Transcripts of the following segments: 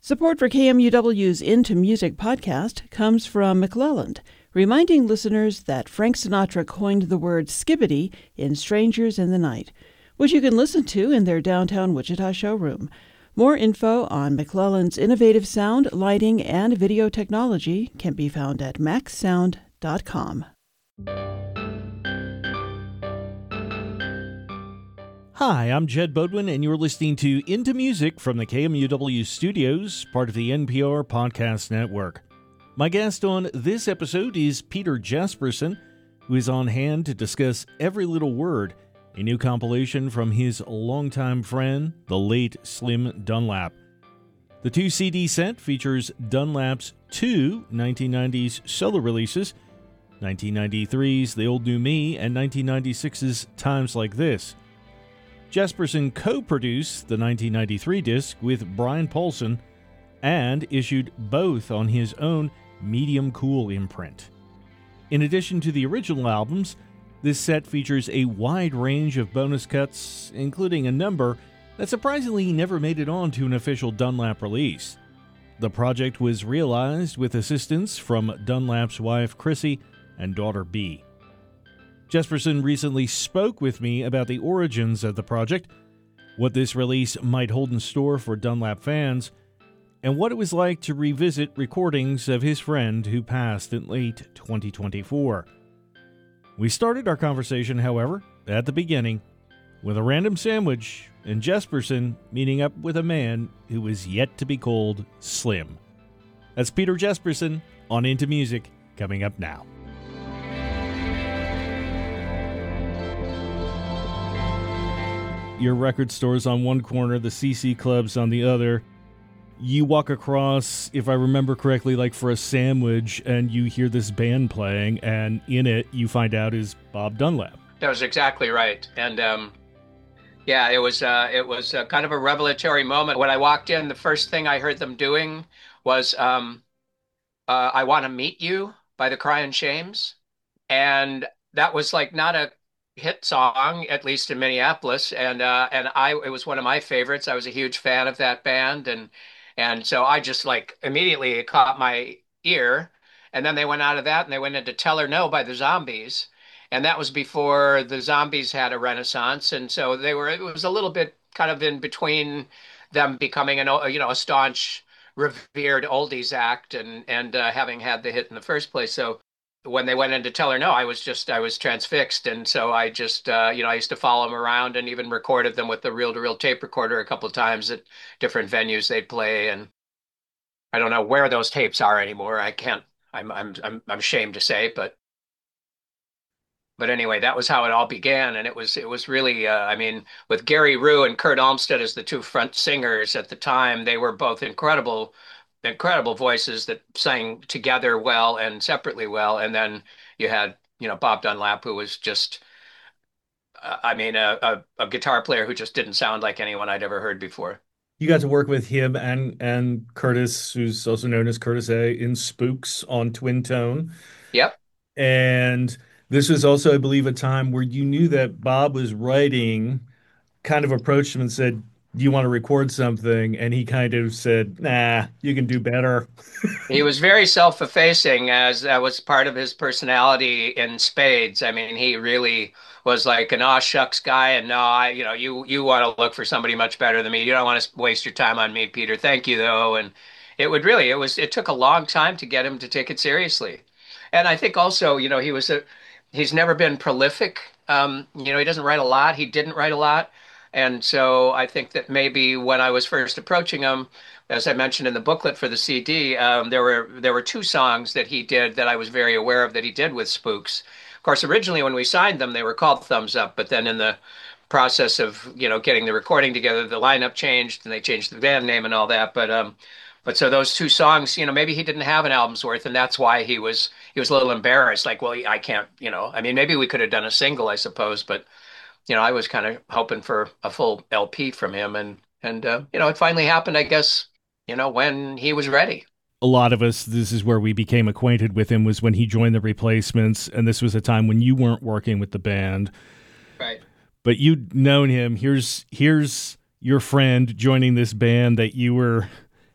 Support for KMUW's Into Music podcast comes from McClelland, reminding listeners that Frank Sinatra coined the word skibbity in Strangers in the Night, which you can listen to in their downtown Wichita showroom. More info on McClelland's innovative sound, lighting, and video technology can be found at maxsound.com. Hi, I'm Jed Bodwin, and you're listening to Into Music from the KMUW studios, part of the NPR Podcast Network. My guest on this episode is Peter Jesperson, who is on hand to discuss Every Little Word, a new compilation from his longtime friend, the late Slim Dunlap. The 2-CD set features Dunlap's two 1990s solo releases, 1993's The Old New Me and 1996's Times Like This. Jesperson co-produced the 1993 disc with Brian Paulson and issued both on his own Medium Cool imprint. In addition to the original albums, this set features a wide range of bonus cuts, including a number that surprisingly never made it onto an official Dunlap release. The project was realized with assistance from Dunlap's wife Chrissy and daughter Bea. Jesperson recently spoke with me about the origins of the project, what this release might hold in store for Dunlap fans, and what it was like to revisit recordings of his friend who passed in late 2024. We started our conversation, however, at the beginning, with a random sandwich and Jesperson meeting up with a man who was yet to be called Slim. That's Peter Jesperson on Into Music, coming up now. Your record store's on one corner, the CC Club's on the other. You walk across, if I remember correctly, like for a sandwich, and you hear this band playing, and in it, you find out is Bob Dunlap. That was exactly right. And it was kind of a revelatory moment. When I walked in, the first thing I heard them doing was I Want to Meet You by the Crying Shames. And that was like not a hit song, at least in Minneapolis, and it was one of my favorites. I was a huge fan of that band, and so I just like immediately it caught my ear. And then they went out of that and they went into Tell Her No by the Zombies, and that was before the Zombies had a renaissance, and so it was a little bit kind of in between them becoming a staunch, revered oldies act and having had the hit in the first place. So when they went into Tell Her No, I was transfixed. And so I just, I used to follow them around and even recorded them with the reel-to-reel tape recorder a couple of times at different venues they'd play. And I don't know where those tapes are anymore. I can't, I'm ashamed to say, but anyway, that was how it all began. And it was really, with Gary Rue and Kurt Almstead as the two front singers at the time, they were both incredible voices that sang together well and separately well. And then you had, Bob Dunlap, who was just, a guitar player who just didn't sound like anyone I'd ever heard before. You got to work with him and Curtis, who's also known as Curtis A, in Spooks on Twin Tone. Yep. And this was also, I believe, a time where you knew that Bob was writing, kind of approached him and said, do you want to record something? And he kind of said, nah, you can do better. He was very self-effacing, as that was part of his personality in spades. I mean, he really was like an aw shucks guy. And no, you want to look for somebody much better than me. You don't want to waste your time on me, Peter. Thank you, though. And it took a long time to get him to take it seriously. And I think also, he's never been prolific. He doesn't write a lot. He didn't write a lot. And so I think that maybe when I was first approaching him, as I mentioned in the booklet for the CD, there were two songs that he did that I was very aware of that he did with Spooks. Of course, originally when we signed them, they were called Thumbs Up, but then in the process of getting the recording together, the lineup changed and they changed the band name and all that. But so those two songs, maybe he didn't have an album's worth, and that's why he was a little embarrassed. Like, well, I can't, maybe we could have done a single, I suppose, but. I was kind of hoping for a full LP from him, and it finally happened, I guess, when he was ready. A lot of us, this is where we became acquainted with him, was when he joined the Replacements, and this was a time when you weren't working with the band. Right. But you'd known him. Here's your friend joining this band that you were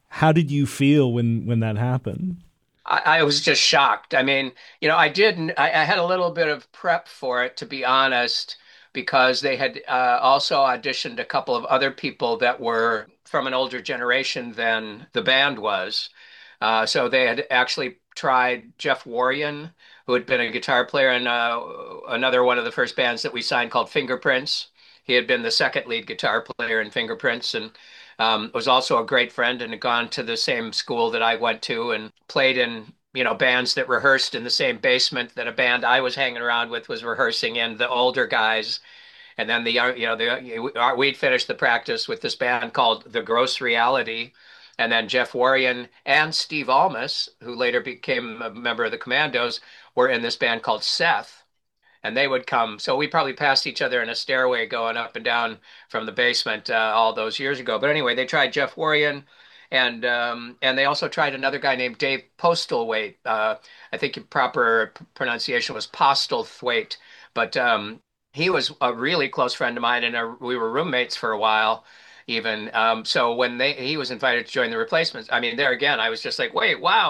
How did you feel when that happened? I was just shocked. I mean, I didn't, I had a little bit of prep for it, to be honest, because they had also auditioned a couple of other people that were from an older generation than the band was. So they had actually tried Jeff Warrion, who had been a guitar player in another one of the first bands that we signed called Fingerprints. He had been the second lead guitar player in Fingerprints, and was also a great friend and had gone to the same school that I went to and played in, bands that rehearsed in the same basement that a band I was hanging around with was rehearsing in, the older guys. And then we'd finished the practice with this band called The Gross Reality. And then Jeff Warrion and Steve Almus, who later became a member of the Commandos, were in this band called Seth, and they would come. So we probably passed each other in a stairway going up and down from the basement all those years ago. But anyway, they tried Jeff Warrion, and they also tried another guy named Dave Postlethwaite. I think the proper pronunciation was Postlethwaite, but he was a really close friend of mine, and we were roommates for a while. Even so, when he was invited to join the Replacements, I mean, there again, I was just like, wait, wow,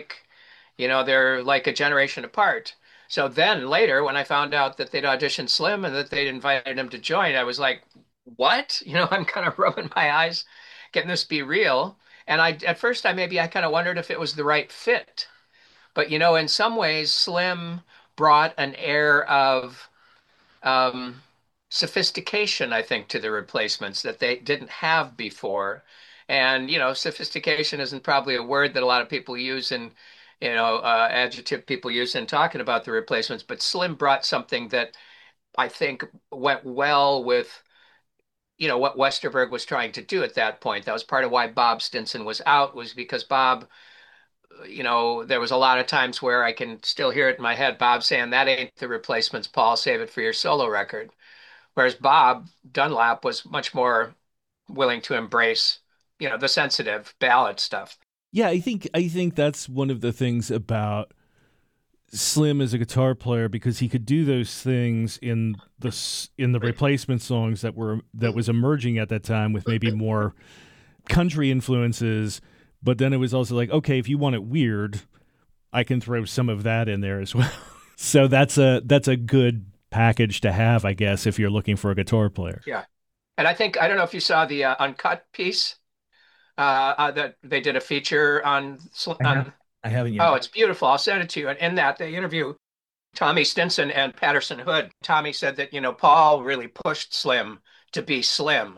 they're like a generation apart. So then later, when I found out that they'd auditioned Slim and that they'd invited him to join, I was like, what? I'm kind of rubbing my eyes, getting this be real. And at first, I kind of wondered if it was the right fit. But, in some ways, Slim brought an air of um, sophistication, I think, to the Replacements that they didn't have before. And, sophistication isn't probably a word that a lot of people use in, adjective people use in talking about the Replacements, but Slim brought something that I think went well with, what Westerberg was trying to do at that point. That was part of why Bob Stinson was out, was because Bob, there was a lot of times where I can still hear it in my head, Bob saying, that ain't the Replacements, Paul, save it for your solo record. Whereas Bob Dunlap was much more willing to embrace, the sensitive ballad stuff. Yeah, I think that's one of the things about Slim as a guitar player, because he could do those things in the Replacement songs that was emerging at that time with maybe more country influences, but then it was also like, okay, if you want it weird, I can throw some of that in there as well. So that's a good package to have, I guess, if you're looking for a guitar player. Yeah. And I don't know if you saw the Uncut piece that they did a feature on. I haven't yet. Oh, it's beautiful. I'll send it to you. And in that, they interview Tommy Stinson and Patterson Hood. Tommy said that, Paul really pushed Slim to be Slim,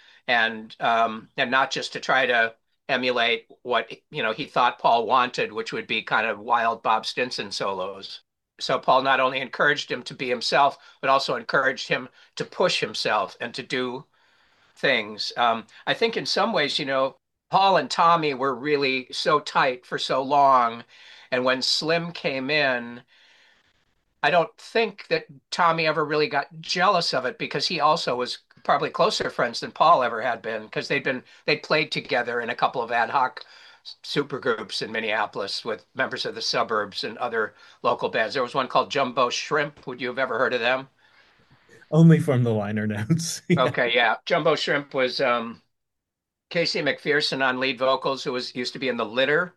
and not just to try to emulate what, he thought Paul wanted, which would be kind of wild Bob Stinson solos. So Paul not only encouraged him to be himself, but also encouraged him to push himself and to do things. I think in some ways, Paul and Tommy were really so tight for so long. And when Slim came in, I don't think that Tommy ever really got jealous of it, because he also was probably closer friends than Paul ever had been, because they'd played together in a couple of ad hoc supergroups in Minneapolis with members of the Suburbs and other local bands. There was one called Jumbo Shrimp. Would you have ever heard of them? Only from the liner notes. Yeah. Okay, yeah. Jumbo Shrimp was Casey McPherson on lead vocals, who used to be in the Litter,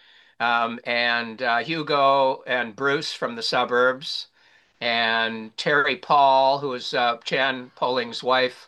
and Hugo and Bruce from the Suburbs, and Terry Paul, who was Chan Poling's wife,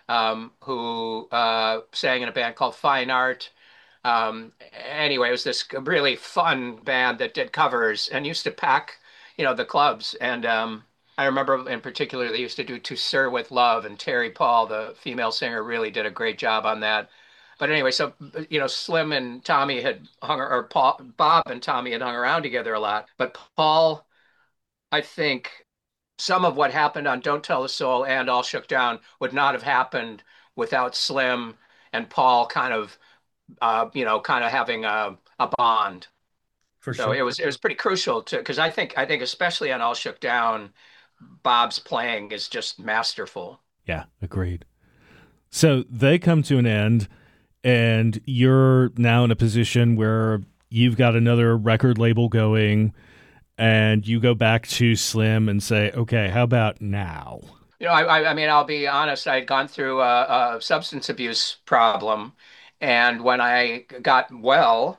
who sang in a band called Fine Art. Anyway, it was this really fun band that did covers and used to pack, the clubs. And I remember in particular they used to do To Sir with Love, and Terry Paul, the female singer, really did a great job on that. But anyway, so Slim and Tommy had Bob and Tommy had hung around together a lot. But Paul, I think some of what happened on Don't Tell the Soul and All Shook Down would not have happened without Slim and Paul kind of having a bond. For So sure. it was pretty crucial because I think especially on All Shook Down, Bob's playing is just masterful. Yeah, agreed. So they come to an end, and you're now in a position where you've got another record label going, and you go back to Slim and say, okay, how about now? I mean, I'll be honest, I had gone through a substance abuse problem, And when I got well,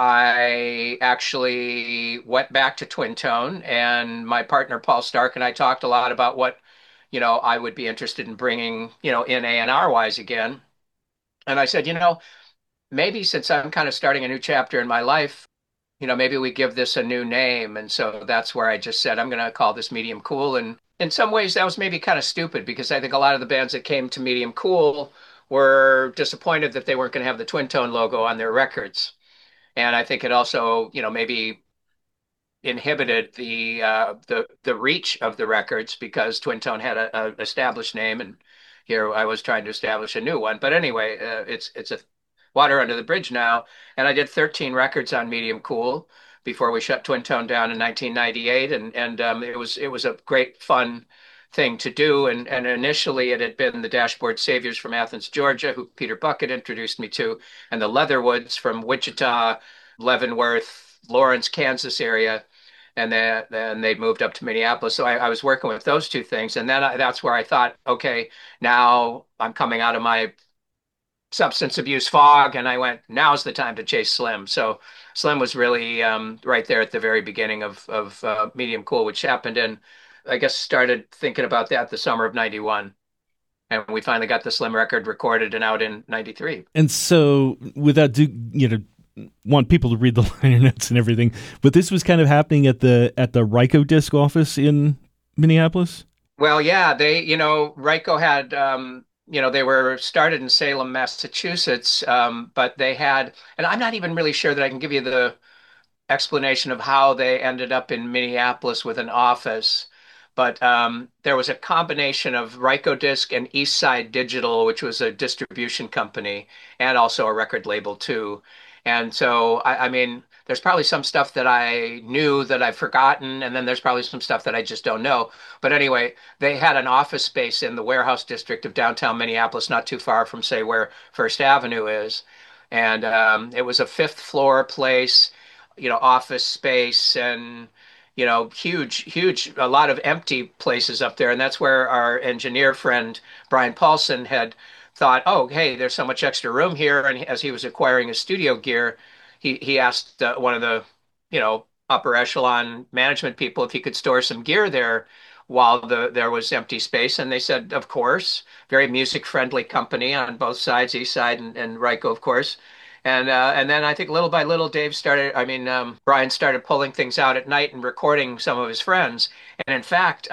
I actually went back to Twin Tone, and my partner Paul Stark and I talked a lot about what, I would be interested in bringing, in A&R wise again. And I said, maybe since I'm kind of starting a new chapter in my life, maybe we give this a new name. And so that's where I just said, I'm going to call this Medium Cool. And in some ways, that was maybe kind of stupid because I think a lot of the bands that came to Medium Cool were disappointed that they weren't going to have the Twin Tone logo on their records. And I think it also, maybe inhibited the reach of the records because Twin Tone had a established name, and here I was trying to establish a new one. But anyway, it's a water under the bridge now, and I did 13 records on Medium Cool before we shut Twin Tone down in 1998, and it was a great fun thing to do. And initially, it had been the Dashboard Saviors from Athens, Georgia, who Peter Buck had introduced me to, and the Leatherwoods from Wichita, Leavenworth, Lawrence, Kansas area, and then they moved up to Minneapolis. So I was working with those two things, and then that's where I thought, okay, now I'm coming out of my substance abuse fog, and I went, now's the time to chase Slim. So Slim was really right there at the very beginning of Medium Cool, which happened in, I guess, started thinking about that the summer of '91. And we finally got the Slim record recorded and out in '93. And so, without want people to read the liner notes and everything, but this was kind of happening at the Ryko disc office in Minneapolis. Well, yeah, Ryko had, they were started in Salem, Massachusetts, but they had, and I'm not even really sure that I can give you the explanation of how they ended up in Minneapolis with an office. But there was a combination of Rykodisc and East Side Digital, which was a distribution company and also a record label too. And so, I mean, there's probably some stuff that I knew that I've forgotten, and then there's probably some stuff that I just don't know. But anyway, they had an office space in the warehouse district of downtown Minneapolis, not too far from, say, where First Avenue is. And it was a fifth floor place, office space, and huge, huge, a lot of empty places up there. And that's where our engineer friend Brian Paulson had thought, oh, hey, there's so much extra room here. And as he was acquiring his studio gear, he asked one of the, upper echelon management people if he could store some gear there while there was empty space. And they said, of course. Very music friendly company on both sides, East Side and Ryko, of course. And then I think little by little, Brian started pulling things out at night and recording some of his friends. And in fact,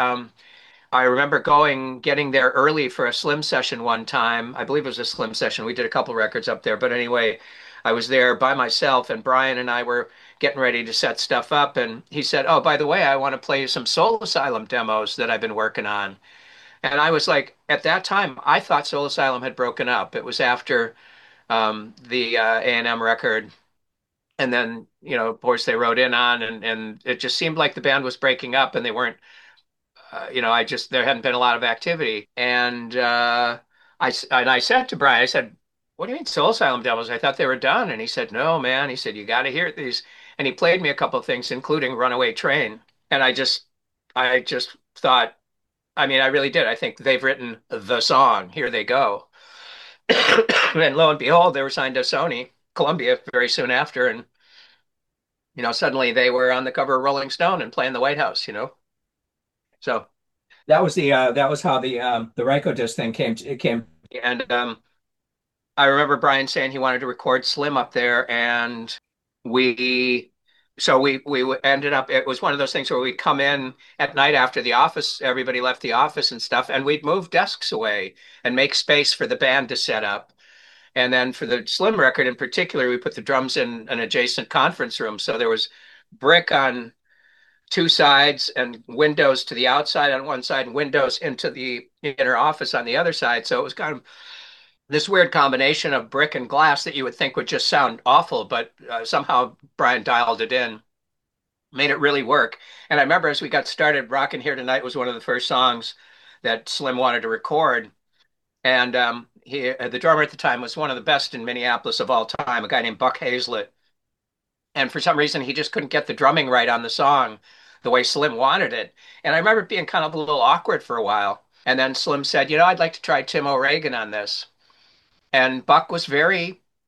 I remember getting there early for a Slim session one time. I believe it was a Slim session. We did a couple records up there. But anyway, I was there by myself, and Brian and I were getting ready to set stuff up. And he said, oh, by the way, I want to play you some Soul Asylum demos that I've been working on. And I was like, at that time, I thought Soul Asylum had broken up. It was after the A&M record. And then, of course, they wrote in on, and it just seemed like the band was breaking up, and they weren't, there hadn't been a lot of activity. And I said to Brian, I said, what do you mean Soul Asylum demos? I thought they were done. And he said, no, man. He said, you got to hear these. And he played me a couple of things, including Runaway Train. And I just thought, I mean, I really did. I think they've written the song. Here they go. And lo and behold, they were signed to Sony, Columbia very soon after. And, suddenly they were on the cover of Rolling Stone and playing the White House. So that was how the Ryko disc thing came. And I remember Brian saying he wanted to record Slim up there, and we we ended up. It was one of those things where we'd come in at night after the office, everybody left the office and stuff, and we'd move desks away and make space for the band to set up. And then for the Slim record in particular, we put the drums in an adjacent conference room. So there was brick on two sides and windows to the outside on one side and windows into the inner office on the other side. So it was kind of this weird combination of brick and glass that you would think would just sound awful, but somehow Brian dialed it in, made it really work. And I remember as we got started, Rockin' Here Tonight was one of the first songs that Slim wanted to record. And the drummer at the time was one of the best in Minneapolis of all time, a guy named Buck Hazlett. And for some reason, he just couldn't get the drumming right on the song the way Slim wanted it. And I remember it being kind of a little awkward for a while. And then Slim said, I'd like to try Tim O'Regan on this. And Buck was very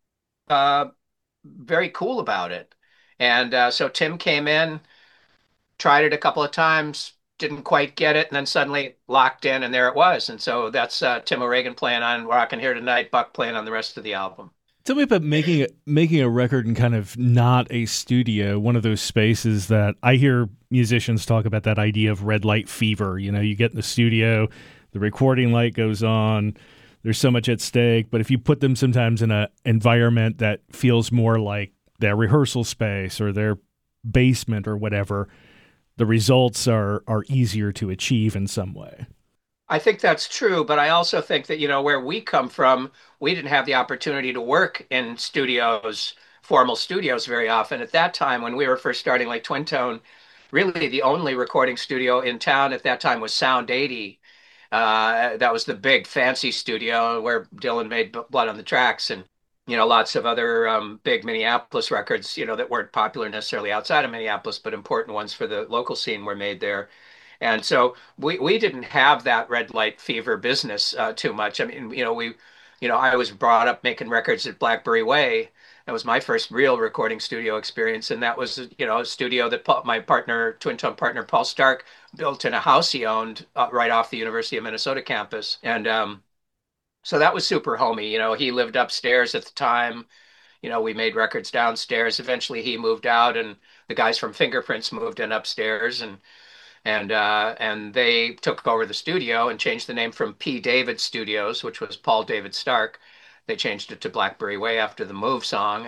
uh, very cool about it. And so Tim came in, tried it a couple of times, didn't quite get it, and then suddenly locked in, and there it was. And so that's Tim O'Regan playing on Rockin' Here Tonight, Buck playing on the rest of the album. Tell me about making a record in kind of not a studio, one of those spaces that I hear musicians talk about, that idea of red light fever. You know, you get in the studio, the recording light goes on, there's so much at stake, but if you put them sometimes in an environment that feels more like their rehearsal space or their basement or whatever, the results are easier to achieve in some way. I think that's true, but I also think that, where we come from, we didn't have the opportunity to work in studios, formal studios very often. At that time, when we were first starting like Twin Tone, really the only recording studio in town at that time was Sound 80. That was the big fancy studio where Dylan made Blood on the Tracks and, lots of other big Minneapolis records, that weren't popular necessarily outside of Minneapolis, but important ones for the local scene were made there. And so we didn't have that red light fever business too much. I mean, I was brought up making records at Blackberry Way. That was my first real recording studio experience, and that was, a studio that my partner, Twin Tone partner Paul Stark, built in a house he owned right off the University of Minnesota campus. And so that was super homey. He lived upstairs at the time. We made records downstairs. Eventually, he moved out, and the guys from Fingerprints moved in upstairs, and they took over the studio and changed the name from P. David Studios, which was Paul David Stark. They changed it to Blackberry Way after the Move song,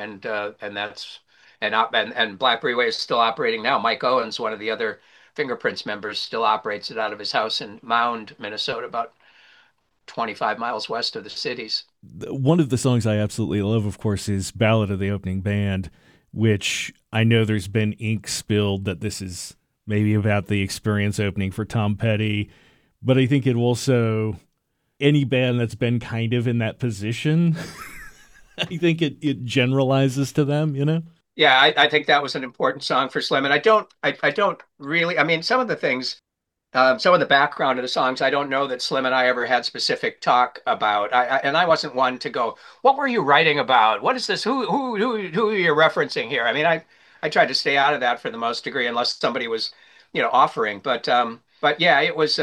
and Blackberry Way is still operating now. Mike Owens, one of the other Fingerprints members, still operates it out of his house in Mound, Minnesota, about 25 miles west of the cities. One of the songs I absolutely love, of course, is Ballad of the Opening Band, which I know there's been ink spilled that this is maybe about the Experience opening for Tom Petty, but I think it also, any band that's been kind of in that position, I think it generalizes to them, you know? Yeah, I think that was an important song for Slim. And I don't really, I mean, some of the background of the songs, I don't know that Slim and I ever had specific talk about. And I wasn't one to go, what were you writing about? What is this? Who are you referencing here? I mean, I tried to stay out of that for the most degree, unless somebody was, offering. But yeah,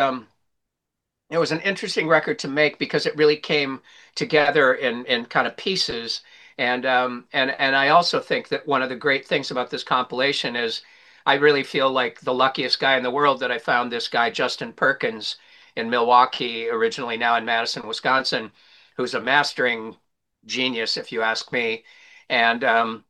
it was an interesting record to make because it really came together in kind of pieces. And I also think that one of the great things about this compilation is I really feel like the luckiest guy in the world that I found this guy, Justin Perkins, in Milwaukee, originally now in Madison, Wisconsin, who's a mastering genius, if you ask me. And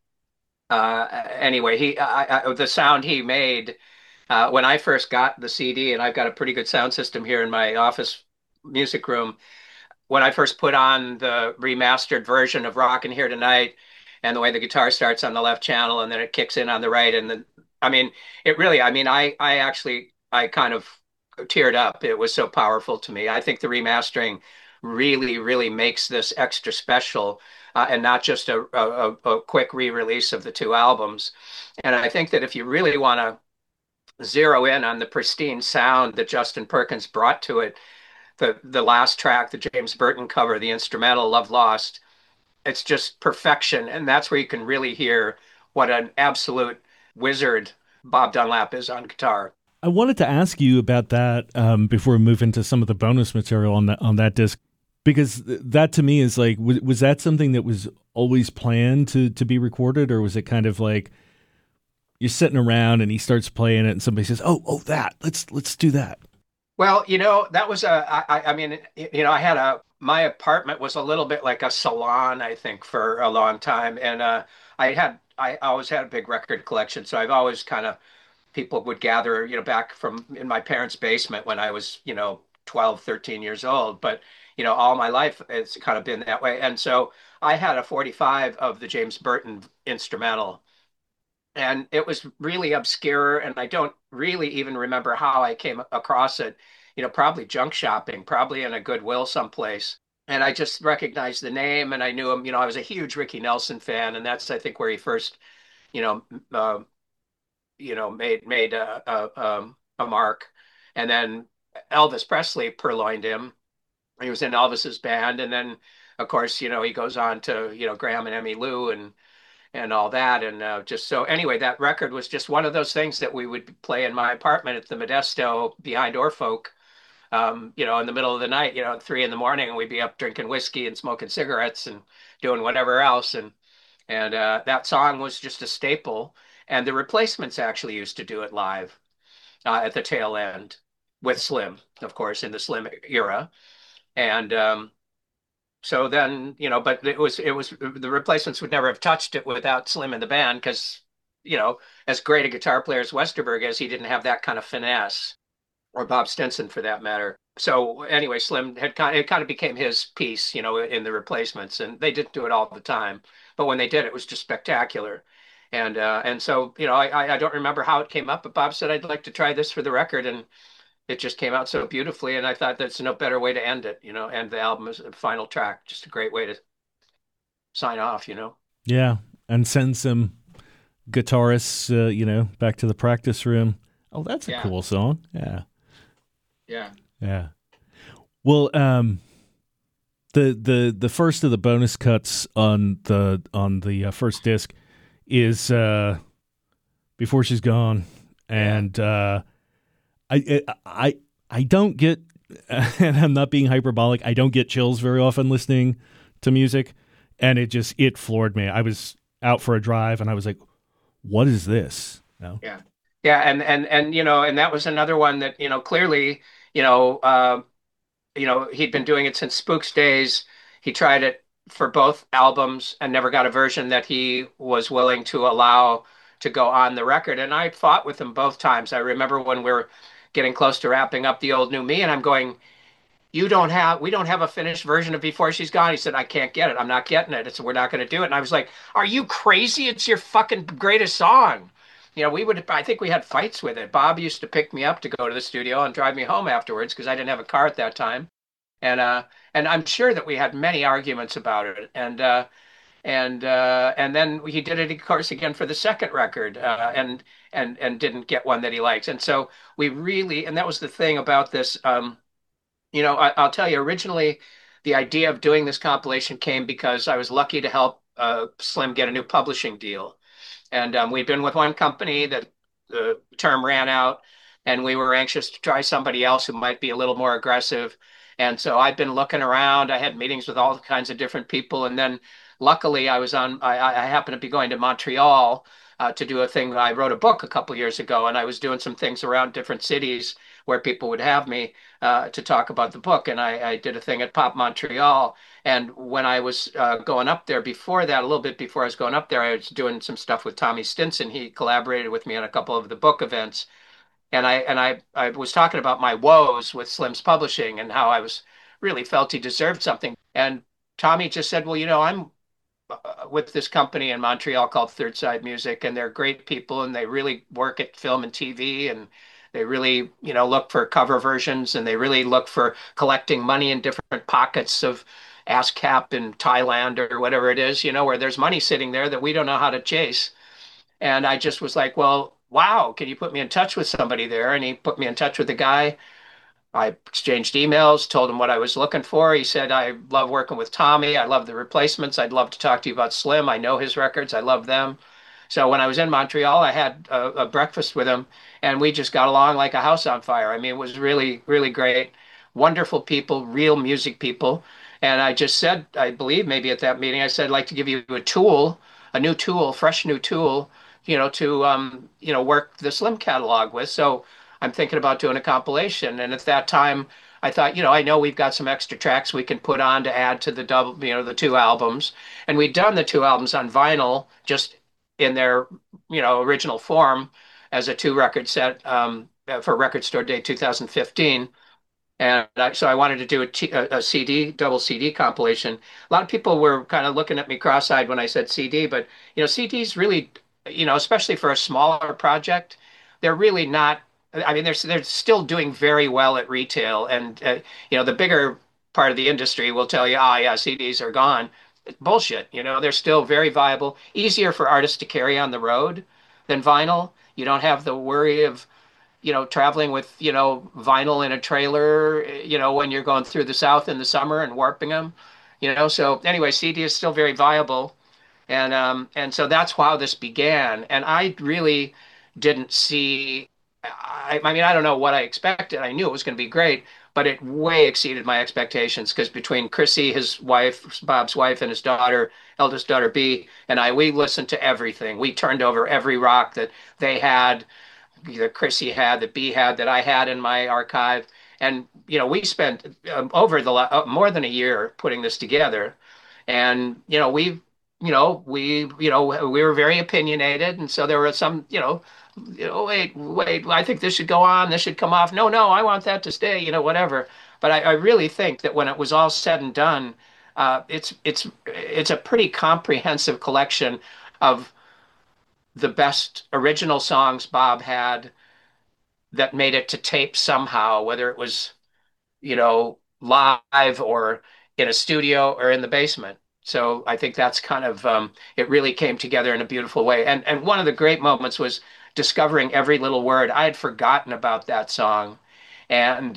anyway, the sound he made when I first got the CD, and I've got a pretty good sound system here in my office music room. When I first put on the remastered version of Rockin' Here Tonight, and the way the guitar starts on the left channel and then it kicks in on the right, and then I mean, it really, I mean, I actually, I kind of teared up. It was so powerful to me. I think the remastering really, really makes this extra special, and not just a quick re-release of the two albums. And I think that if you really want to zero in on the pristine sound that Justin Perkins brought to it, the last track, the James Burton cover, the instrumental Love Lost, it's just perfection. And that's where you can really hear what an absolute wizard Bob Dunlap is on guitar. I wanted to ask you about that before we move into some of the bonus material on that disc, because that to me is like, was that something that was always planned to be recorded, or was it kind of like you're sitting around and he starts playing it and somebody says, "Oh, that let's do that." Well, that was I mean, I had my apartment was a little bit like a salon, I think, for a long time. And I always had a big record collection. So I've always kind of, people would gather, back from in my parents' basement when I was, 12, 13 years old. But, all my life it's kind of been that way. And so I had a 45 of the James Burton instrumental, and it was really obscure, and I don't really even remember how I came across it. Probably junk shopping, probably in a Goodwill someplace. And I just recognized the name, and I knew him. I was a huge Ricky Nelson fan, and that's I think where he first, you know, uh, made a mark. And then Elvis Presley purloined him. He was in Elvis's band, and then of course, he goes on to, Graham and Emmy Lou and all that. And just so anyway, that record was just one of those things that we would play in my apartment at the Modesto behind Orfolk, in the middle of the night, at 3 in the morning, and we'd be up drinking whiskey and smoking cigarettes and doing whatever else. And that song was just a staple. And the Replacements actually used to do it live at the tail end with Slim, of course, in the Slim era. And so then, but it was the Replacements would never have touched it without Slim in the band because, as great a guitar player as Westerberg is, he didn't have that kind of finesse, or Bob Stinson for that matter. So anyway, Slim it kind of became his piece, in the Replacements, and they didn't do it all the time, but when they did, it was just spectacular. And so, I don't remember how it came up, but Bob said I'd like to try this for the record, and it just came out so beautifully, and I thought there's no better way to end it, end the album as a final track. Just a great way to sign off. Yeah, and send some guitarists, back to the practice room. Oh, that's a cool song. Yeah. Yeah. Yeah. Well, the first of the bonus cuts on the first disc is Before She's Gone, and I don't get, and I'm not being hyperbolic, I don't get chills very often listening to music, and it floored me. I was out for a drive, and I was like, "What is this?" No? Yeah, yeah, and that was another one that clearly you know uh, he'd been doing it since Spooks days. He tried it for both albums and never got a version that he was willing to allow to go on the record. And I fought with him both times. I remember when we were getting close to wrapping up the Old New Me, and I'm going, we don't have a finished version of Before She's Gone. He said, I can't get it. I'm not getting it. We're not going to do it. And I was like, are you crazy? It's your fucking greatest song. I think we had fights with it. Bob used to pick me up to go to the studio and drive me home afterwards because I didn't have a car at that time. And I'm sure that we had many arguments about it. And then he did it, of course, again for the second record, and didn't get one that he likes. And so and that was the thing about this. I'll tell you, originally, the idea of doing this compilation came because I was lucky to help Slim get a new publishing deal. And we'd been with one company that the term ran out, and we were anxious to try somebody else who might be a little more aggressive. And so I'd been looking around. I had meetings with all kinds of different people. And then luckily, I happened to be going to Montreal to do a thing. I wrote a book a couple years ago, and I was doing some things around different cities where people would have me to talk about the book. And I did a thing at Pop Montreal. And when I was going up there before that, a little bit before I was going up there, I was doing some stuff with Tommy Stinson. He collaborated with me on a couple of the book events. And I was talking about my woes with Slim's Publishing and how I was really felt he deserved something. And Tommy just said, well, I'm with this company in Montreal called Third Side Music, and they're great people, and they really work at film and TV, and they really, look for cover versions, and they really look for collecting money in different pockets of ASCAP in Thailand or whatever it is, where there's money sitting there that we don't know how to chase. And I just was like, well, wow, can you put me in touch with somebody there? And he put me in touch with the guy. I exchanged emails, told him what I was looking for. He said, I love working with Tommy. I love the Replacements. I'd love to talk to you about Slim. I know his records. I love them. So when I was in Montreal, I had a breakfast with him, and we just got along like a house on fire. I mean, it was really, really great. Wonderful people, real music people. And I just said, I believe maybe at that meeting, I said, I'd like to give you a tool, a new tool, fresh new tool, to work the Slim catalog with. So I'm thinking about doing a compilation. And at that time, I thought, I know we've got some extra tracks we can put on to add to the double, the two albums. And we'd done the two albums on vinyl, just in their, original form as a two record set for Record Store Day 2015. And so I wanted to do a CD, double CD compilation. A lot of people were kind of looking at me cross-eyed when I said CD, but CDs really, especially for a smaller project, they're really not. I mean, they're still doing very well at retail, and the bigger part of the industry will tell you, oh yeah, CDs are gone. Bullshit. They're still very viable, easier for artists to carry on the road than vinyl. You don't have the worry of traveling with, vinyl in a trailer, when you're going through the South in the summer and warping them. So anyway, CD is still very viable. And so that's how this began. And I really didn't see, I mean, I don't know what I expected. I knew it was going to be great, but it way exceeded my expectations because between Chrissy, his wife, Bob's wife, and his daughter, eldest daughter B, and I, we listened to everything. We turned over every rock that they had, that Chrissy had, that B had, that I had in my archive. And, we spent over more than a year putting this together. And, we were very opinionated. And so there were some, wait, I think this should go on, this should come off. No, no, I want that to stay, whatever. But I really think that when it was all said and done, it's a pretty comprehensive collection of the best original songs Bob had that made it to tape somehow, whether it was, live or in a studio or in the basement. So I think that's kind of it really came together in a beautiful way. And one of the great moments was discovering every little word. I had forgotten about that song. And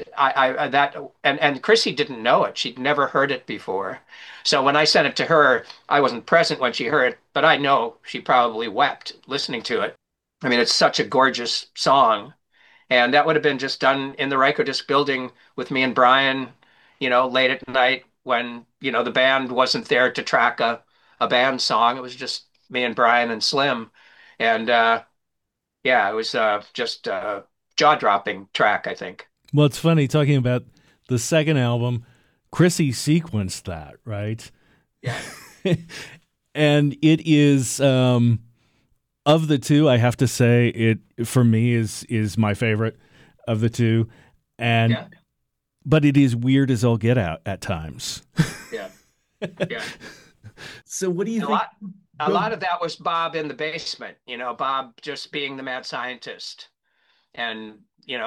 and Chrissy didn't know it. She'd never heard it before. So when I sent it to her, I wasn't present when she heard it, but I know she probably wept listening to it. I mean, it's such a gorgeous song. And that would have been just done in the Rykodisc building with me and Brian, late at night when, the band wasn't there to track a band song. It was just me and Brian and Slim. And yeah, it was just a jaw-dropping track, I think. Well, it's funny talking about the second album. Chrissy sequenced that, right? Yeah. And it is of the two, I have to say it for me is my favorite of the two. And Yeah. but it is weird as all get out at times. Yeah. Yeah. So what do you A think? lot, a lot of that was Bob in the basement, Bob just being the mad scientist and,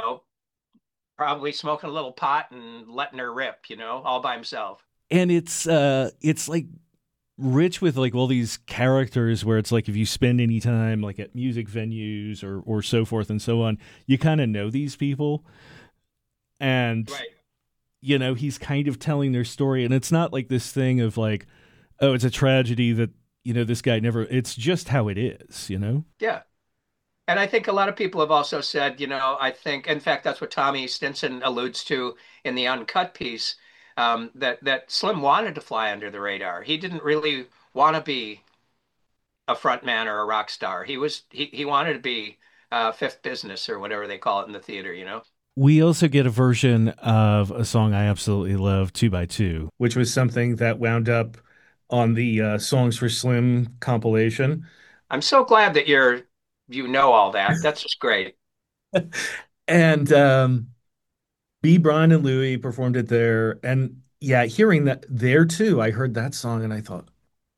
probably smoking a little pot and letting her rip, all by himself. And it's like rich with like all these characters where it's like if you spend any time like at music venues or so forth and so on, you kind of know these people. And Right. he's kind of telling their story, and it's not like this thing of like, oh, it's a tragedy that this guy never, it's just how it is. Yeah. And I think a lot of people have also said, I think, in fact, that's what Tommy Stinson alludes to in the Uncut piece, that Slim wanted to fly under the radar. He didn't really want to be a front man or a rock star. He wanted to be fifth business or whatever they call it in the theater. We also get a version of a song I absolutely love, 2x2, which was something that wound up on the Songs for Slim compilation. I'm so glad that you know all that. That's just great. And B. Brian and Louie performed it there. And yeah, hearing that there too, I heard that song and I thought,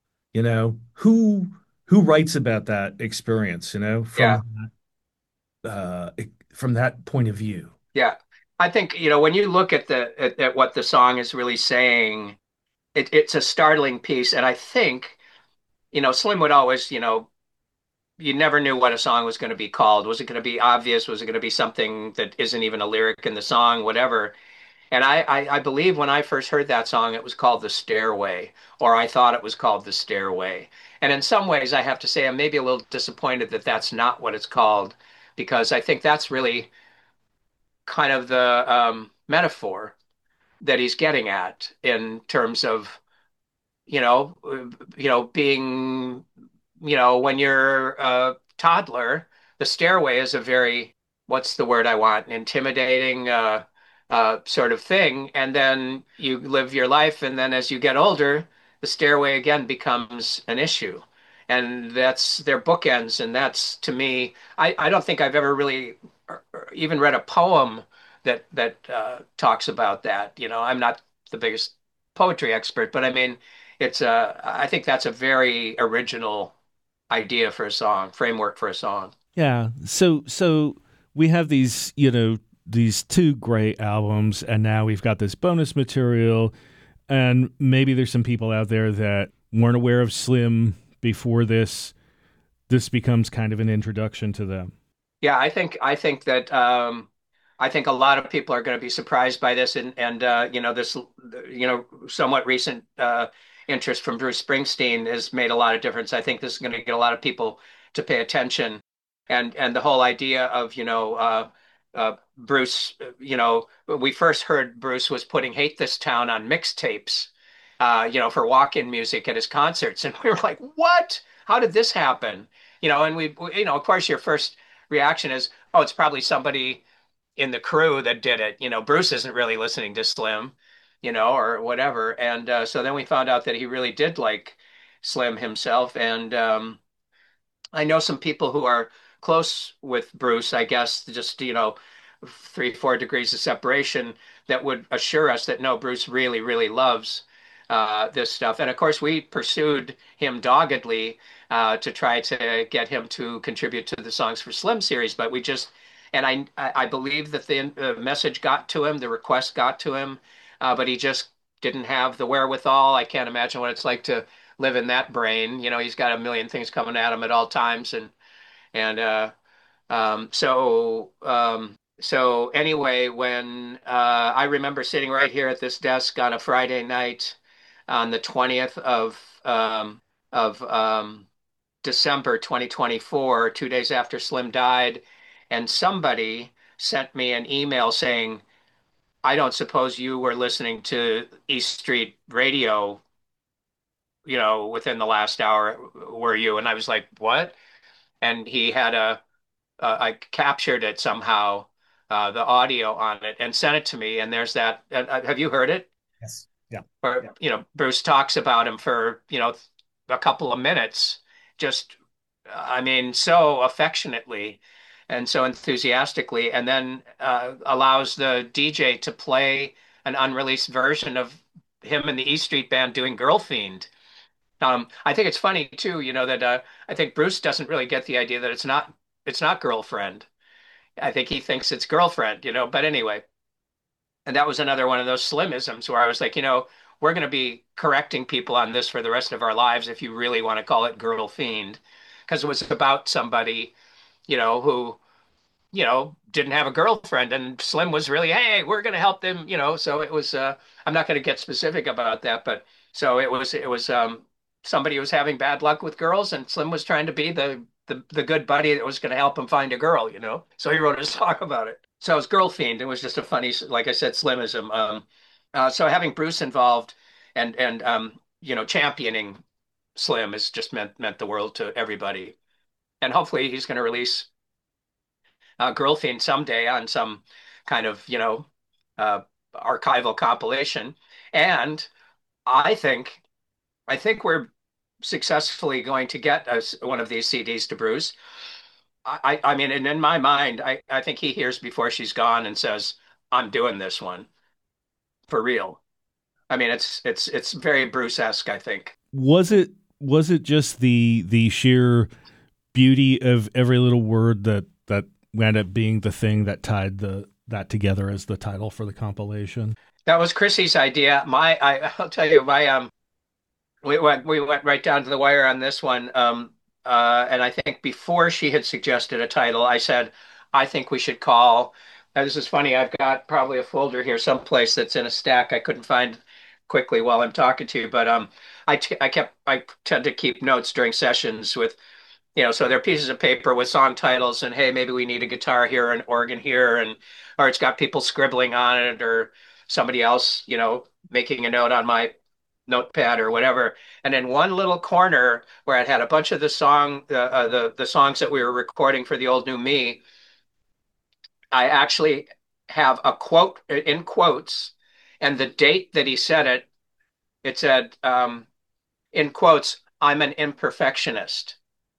who writes about that experience, Yeah. uh, from that point of view. Yeah. I think, when you look at at what the song is really saying, it's a startling piece. And I think, Slim would always, you never knew what a song was going to be called. Was it going to be obvious? Was it going to be something that isn't even a lyric in the song, whatever? And I believe when I first heard that song, it was called The Stairway, or I thought it was called The Stairway. And in some ways, I have to say, I'm maybe a little disappointed that that's not what it's called, because I think that's really kind of the metaphor that he's getting at in terms of, being, when you're a toddler, the stairway is a very, what's the word I want, intimidating sort of thing. And then you live your life, and then as you get older, the stairway again becomes an issue. And that's their bookends. And that's to me, I don't think I've ever really even read a poem that talks about that. I'm not the biggest poetry expert, but I mean, I think that's a very original idea for a song, framework for a song. Yeah. So we have these two great albums, and now we've got this bonus material, and maybe there's some people out there that weren't aware of Slim before this. This becomes kind of an introduction to them. Yeah, I think that I think a lot of people are going to be surprised by this, and this somewhat recent interest from Bruce Springsteen has made a lot of difference. I think this is going to get a lot of people to pay attention, and the whole idea of Bruce, we first heard Bruce was putting "Hate This Town" on mixtapes, for walk-in music at his concerts, and we were like, "What? How did this happen?" And of course, your first reaction is, "Oh, it's probably somebody in the crew that did it. Bruce isn't really listening to Slim, or whatever." And so then we found out that he really did like Slim himself. And I know some people who are close with Bruce, I guess, just, 3, 4 degrees of separation, that would assure us that no, Bruce really, really loves this stuff. And of course, we pursued him doggedly to try to get him to contribute to the Songs for Slim series, but we just, and I believe that the message got to him, the request got to him, but he just didn't have the wherewithal. I can't imagine what it's like to live in that brain. He's got a million things coming at him at all times, and so anyway, when I remember sitting right here at this desk on a Friday night on the 20th of December 2024, 2 days after Slim died, and somebody sent me an email saying, "I don't suppose you were listening to East Street Radio, within the last hour, were you?" And I was like, "What?" And he had I captured it somehow, the audio on it, and sent it to me. And there's that. Have you heard it? Yes. Yeah. Where, Yeah. Bruce talks about him for, a couple of minutes, just, I mean, so affectionately and so enthusiastically, and then allows the DJ to play an unreleased version of him and the E Street Band doing Girl Fiend. I think it's funny too, that I think Bruce doesn't really get the idea that it's not girlfriend. I think he thinks it's girlfriend, but anyway. And that was another one of those Slimisms where I was like, we're going to be correcting people on this for the rest of our lives if you really want to call it Girl Fiend, because it was about somebody, who, didn't have a girlfriend, and Slim was really, hey, we're going to help them, so it was, I'm not going to get specific about that, but so it was somebody who was having bad luck with girls, and Slim was trying to be the good buddy that was going to help him find a girl, so he wrote a song about it. So it was Girl Fiend. It was just a funny, like I said, Slimism. So having Bruce involved and championing Slim has just meant the world to everybody. And hopefully he's going to release Girl Fiend someday on some kind of, uh, archival compilation. And I think I think we're successfully going to get one of these CDs to Bruce. I mean, and in my mind, I think he hears Before She's Gone and says, "I'm doing this one for real." I mean, it's very Bruce-esque, I think. Was it just the sheer beauty of every little word that wound up being the thing that tied that together as the title for the compilation? That was Chrissy's idea. I'll tell you, we went right down to the wire on this one. And I think before she had suggested a title, I said, I think we should call. Now, this is funny. I've got probably a folder here someplace that's in a stack I couldn't find quickly while I'm talking to you. But I tend to keep notes during sessions with, so there are pieces of paper with song titles and, hey, maybe we need a guitar here, an organ here, and or it's got people scribbling on it, or somebody else, making a note on my notepad or whatever. And in one little corner where I had a bunch of the songs that we were recording for the Old New Me, I actually have a quote in quotes, and the date that he said it. It said, in quotes, "I'm an imperfectionist,"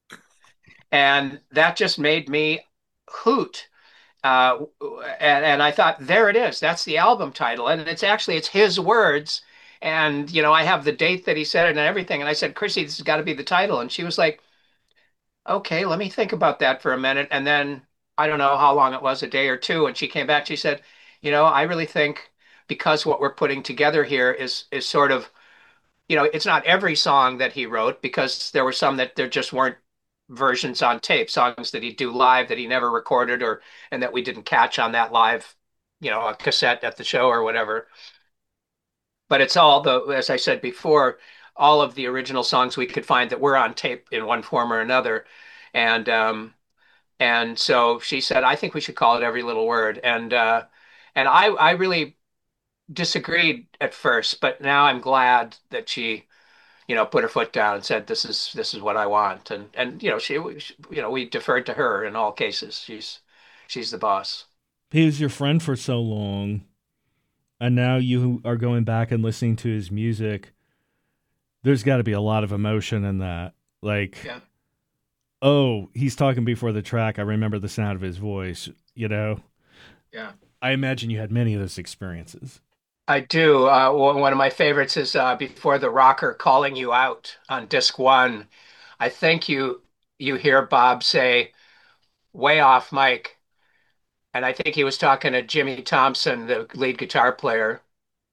and that just made me hoot. Uh, and I thought, there it is. That's the album title, and it's his words. And I have the date that he said it and everything. And I said, "Chrissy, this has got to be the title." And she was like, "Okay, let me think about that for a minute." And then I don't know how long it was, a day or two, and she came back. She said, "I really think because what we're putting together here is sort of, it's not every song that he wrote, because there were some that there just weren't versions on tape, songs that he'd do live that he never recorded or and that we didn't catch on that live, a cassette at the show or whatever. But it's all as I said before, all of the original songs we could find that were on tape in one form or another. And and so she said, I think we should call it Every Little Word. And I really disagreed at first, but now I'm glad that she, put her foot down and said, this is what I want. And we deferred to her in all cases. She's the boss. He was your friend for so long, and now you are going back and listening to his music. There's got to be a lot of emotion in that. Like, yeah. Oh, he's talking before the track. I remember the sound of his voice, Yeah. I imagine you had many of those experiences. I do. One of my favorites is Before the Rocker Calling You Out on disc 1. I think you hear Bob say, way off mic. And I think he was talking to Jimmy Thompson, the lead guitar player.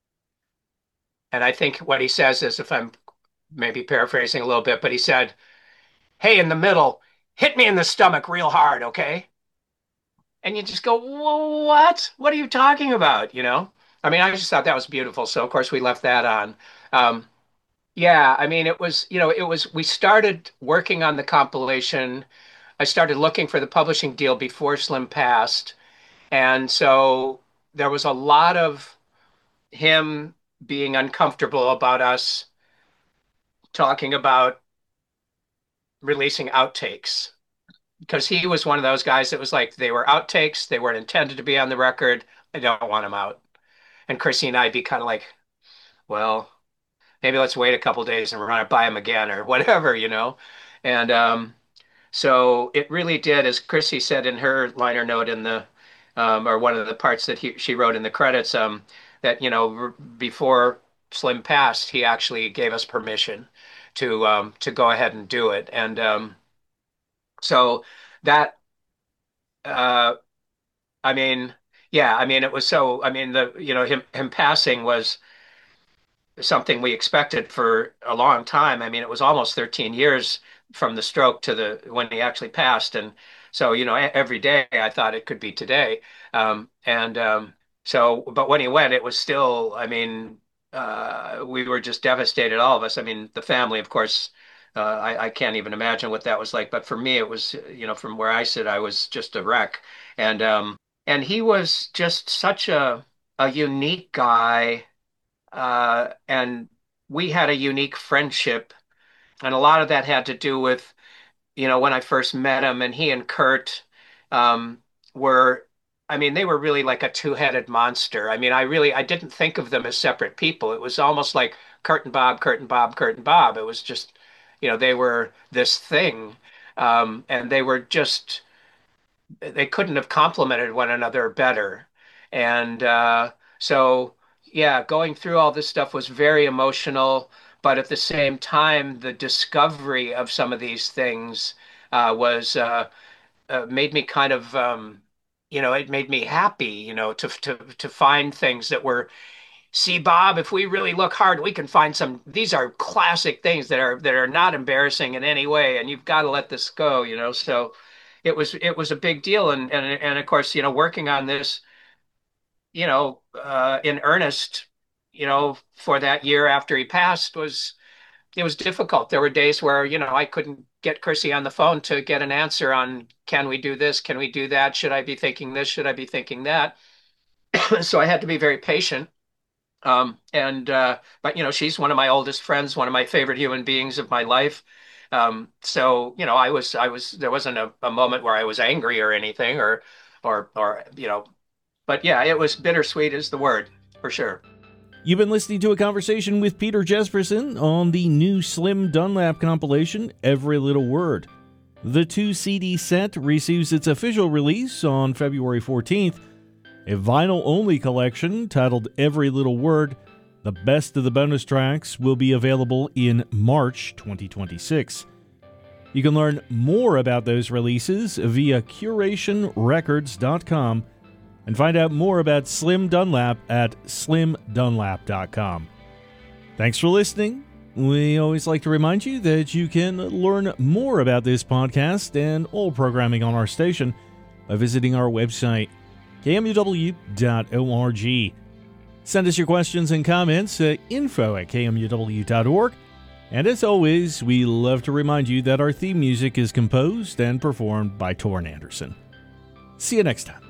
And I think what he says is, if I'm maybe paraphrasing a little bit, but he said, hey, in the middle, hit me in the stomach real hard, okay? And you just go, what? What are you talking about? I mean, I just thought that was beautiful. So of course we left that on. Um, yeah, I mean, we started working on the compilation. I started looking for the publishing deal before Slim passed. And so there was a lot of him being uncomfortable about us talking about releasing outtakes because he was one of those guys that was like, they were outtakes. They weren't intended to be on the record. I don't want them out. And Chrissy and I'd be kind of like, well, maybe let's wait a couple days and run it by him again or whatever. And so it really did, as Chrissy said in her liner note in the or one of the parts that she wrote in the credits, that before Slim passed, he actually gave us permission to go ahead and do it, and so that uh, I mean, yeah, I mean, it was so. I mean, him passing was something we expected for a long time. I mean, it was almost 13 years from the stroke to the when he actually passed, and so every day I thought it could be today. And so, but when he went, it was still. I mean, we were just devastated, all of us. I mean, the family, of course. I can't even imagine what that was like. But for me, it was, from where I sit, I was just a wreck. And he was just such a unique guy, and we had a unique friendship, and a lot of that had to do with, when I first met him, and he and Kurt um, were, I mean, they were really like a two-headed monster. I mean, I didn't think of them as separate people. It was almost like Kurt and Bob, Kurt and Bob, Kurt and Bob. It was just, they were this thing, and they couldn't have complemented one another better. And so, yeah, going through all this stuff was very emotional, but at the same time, the discovery of some of these things was made me kind of, it made me happy, to find things that were, see, Bob, if we really look hard, we can find some. These are classic things that are not embarrassing in any way, and you've got to let this go. So it was a big deal, and of course, working on this, in earnest, for that year after he passed it was difficult. There were days where, I couldn't get Chrissy on the phone to get an answer on, can we do this? Can we do that? Should I be thinking this? Should I be thinking that? So I had to be very patient. But she's one of my oldest friends, one of my favorite human beings of my life. So, there wasn't a moment where I was angry or anything or, but yeah, it was bittersweet is the word for sure. You've been listening to a conversation with Peter Jesperson on the new Slim Dunlap compilation, Every Little Word. The 2-CD set receives its official release on February 14th. A vinyl-only collection titled Every Little Word, the best of the bonus tracks, will be available in March 2026. You can learn more about those releases via curationrecords.com and find out more about Slim Dunlap at slimdunlap.com. Thanks for listening, We always like to remind you that you can learn more about this podcast and all programming on our station by visiting our website, kmuw.org. Send us your questions and comments at info@kmuw.org. And as always, we love to remind you that our theme music is composed and performed by Torrin Anderson. See you next time.